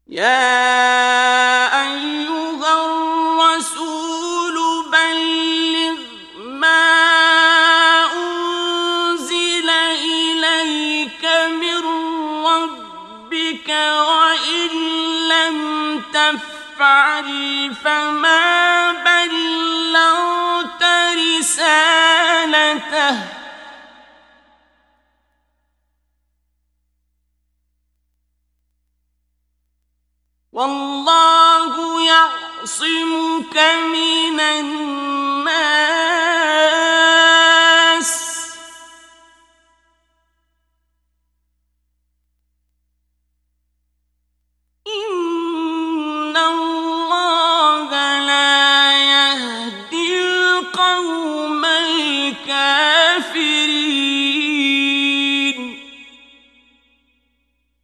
يا أيها الرسول بلغ ما أنزل إليك من ربك وإن لم تفعل فما بلغت رسالته والله يعصمك من الناس